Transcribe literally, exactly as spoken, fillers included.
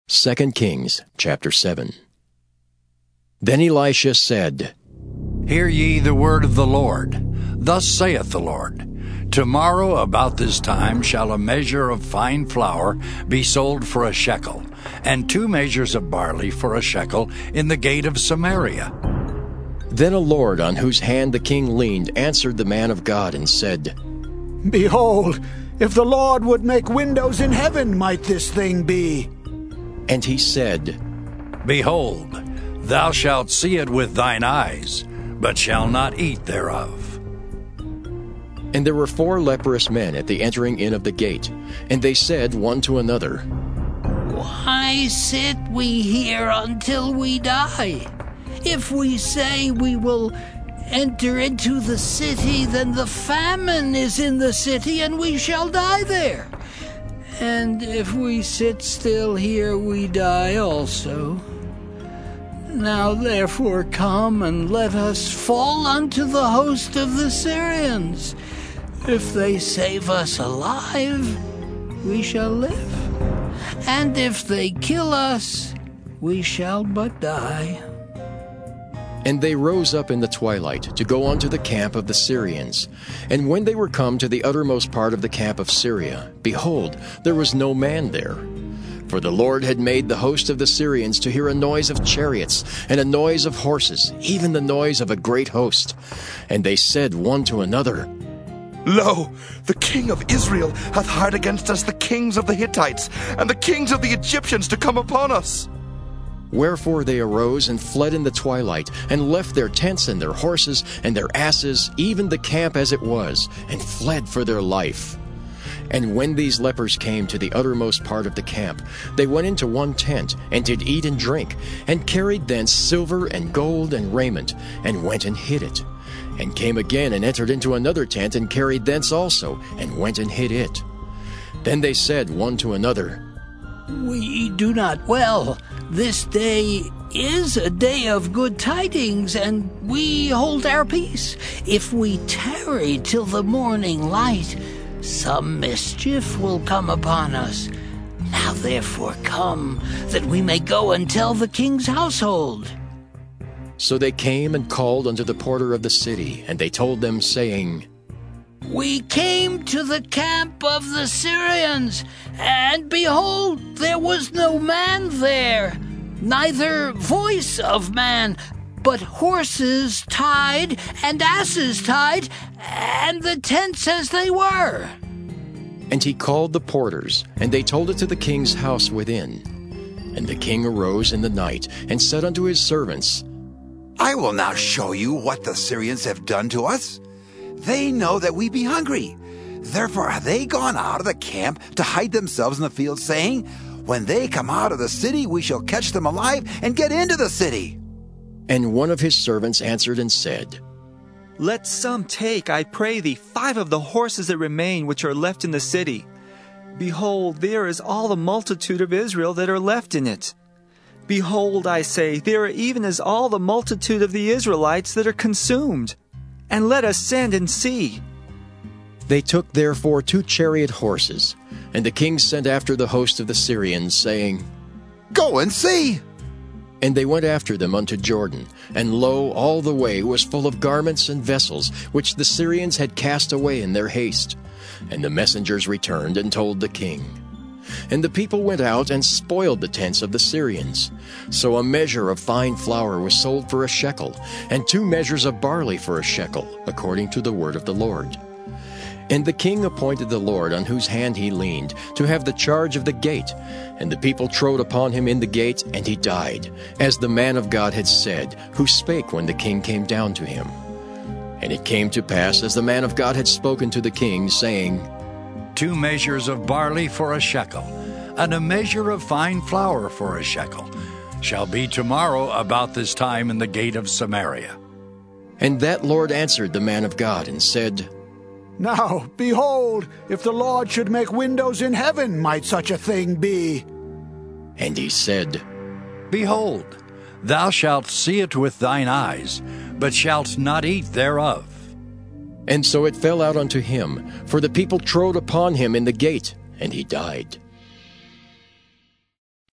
Second Kings chapter seven. Then Elisha said, Hear ye the word of the Lord. Thus saith the Lord, Tomorrow about this time shall a measure of fine flour be sold for a shekel, and two measures of barley for a shekel in the gate of Samaria. Then a lord on whose hand the king leaned answered the man of God and said, Behold, if the Lord would make windows in heaven, might this thing be? And he said, Behold, thou shalt see it with thine eyes, but shalt not eat thereof. And there were four leprous men at the entering in of the gate, and they said one to another, Why sit we here until we die? If we say we will enter into the city, then the famine is in the city, and we shall die there. And if we sit still here, we die also. Now therefore come, and let us fall unto the host of the Syrians. If they save us alive, we shall live. And if they kill us, we shall but die. And they rose up in the twilight to go unto the camp of the Syrians. And when they were come to the uttermost part of the camp of Syria, behold, there was no man there. For the Lord had made the host of the Syrians to hear a noise of chariots, and a noise of horses, even the noise of a great host. And they said one to another, Lo, the king of Israel hath hired against us the kings of the Hittites, and the kings of the Egyptians to come upon us. Wherefore they arose and fled in the twilight, and left their tents and their horses and their asses, even the camp as it was, and fled for their life. And when these lepers came to the uttermost part of the camp, they went into one tent, and did eat and drink, and carried thence silver and gold and raiment, and went and hid it. And came again and entered into another tent, and carried thence also, and went and hid it. Then they said one to another, We do not well. This day is a day of good tidings, and we hold our peace. If we tarry till the morning light, some mischief will come upon us. Now therefore come, that we may go and tell the king's household. So they came and called unto the porter of the city, and they told them, saying, We came to the camp of the Syrians, and behold, there was no man there, neither voice of man, but horses tied and asses tied, and the tents as they were. And he called the porters, and they told it to the king's house within. And the king arose in the night, and said unto his servants, I will now show you what the Syrians have done to us. They know that we be hungry. Therefore have they gone out of the camp to hide themselves in the field, saying, When they come out of the city, we shall catch them alive and get into the city. And one of his servants answered and said, Let some take, I pray thee, five of the horses that remain which are left in the city. Behold, there is all the multitude of Israel that are left in it. Behold, I say, there are even as all the multitude of the Israelites that are consumed. And let us send and see. They took therefore two chariot horses, and the king sent after the host of the Syrians, saying, Go and see. And they went after them unto Jordan, and lo, all the way was full of garments and vessels, which the Syrians had cast away in their haste. And the messengers returned and told the king. And the people went out and spoiled the tents of the Syrians. So a measure of fine flour was sold for a shekel, and two measures of barley for a shekel, according to the word of the Lord. And the king appointed the Lord on whose hand he leaned to have the charge of the gate. And the people trode upon him in the gate, and he died, as the man of God had said, who spake when the king came down to him. And it came to pass, as the man of God had spoken to the king, saying, Two measures of barley for a shekel, and a measure of fine flour for a shekel, shall be tomorrow about this time in the gate of Samaria. And that Lord answered the man of God, and said, Now, behold, if the Lord should make windows in heaven, might such a thing be? And he said, Behold, thou shalt see it with thine eyes, but shalt not eat thereof. And so it fell out unto him, for the people trode upon him in the gate, and he died.